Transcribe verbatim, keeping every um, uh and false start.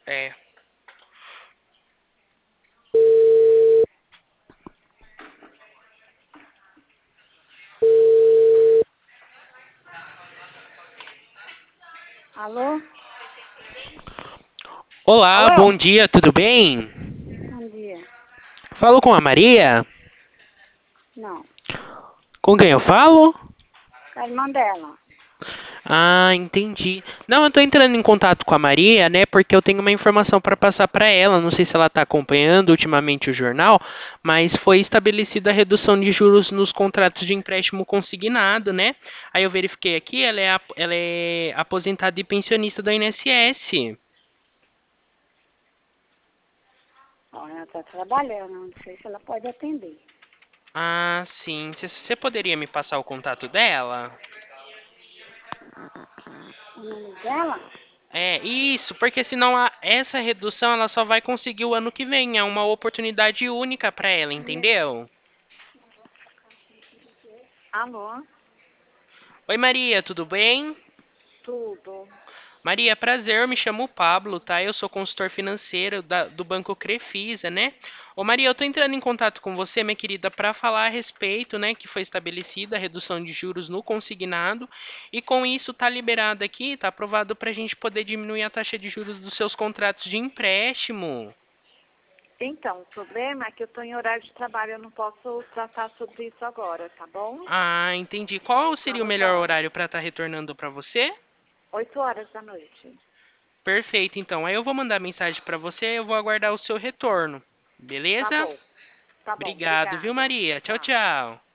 É. Alô? Olá, Alô? bom dia, tudo bem? Bom dia. Falo com a Maria? Não, Com quem eu falo? com a irmã dela. Ah, entendi. Não, eu tô entrando em contato com a Maria, né, porque eu tenho uma informação para passar para ela. Não sei se ela está acompanhando ultimamente o jornal, mas foi estabelecida a redução de juros nos contratos de empréstimo consignado, né? Aí eu verifiquei aqui, ela é, ap- ela é aposentada e pensionista do I N S S. Ó, ela está trabalhando, não sei se ela pode atender. Ah, sim. Você poderia me passar o contato dela? O nome dela? É, isso, porque senão a- essa redução ela só vai conseguir o ano que vem. É uma oportunidade única para ela, entendeu? Alô? Oi, Maria, tudo bem? Tudo. Maria, prazer, eu me chamo Pablo, tá? Eu sou consultor financeiro da- do Banco Crefisa, né? Ô, Maria, eu tô entrando em contato com você, minha querida, para falar a respeito, né, que foi estabelecida a redução de juros no consignado e com isso tá liberado aqui, tá aprovado para a gente poder diminuir a taxa de juros dos seus contratos de empréstimo. Então, o problema é que eu estou em horário de trabalho, eu não posso tratar sobre isso agora, tá bom? Ah, entendi. Qual seria o Às melhor horas. horário para estar retornando para você? Oito horas da noite. Perfeito, então. Aí eu vou mandar mensagem para você, eu vou aguardar o seu retorno. Tá Beleza? bom. Tá bom, Obrigado, viu, obrigada. Maria? Tchau, Tchau. tchau.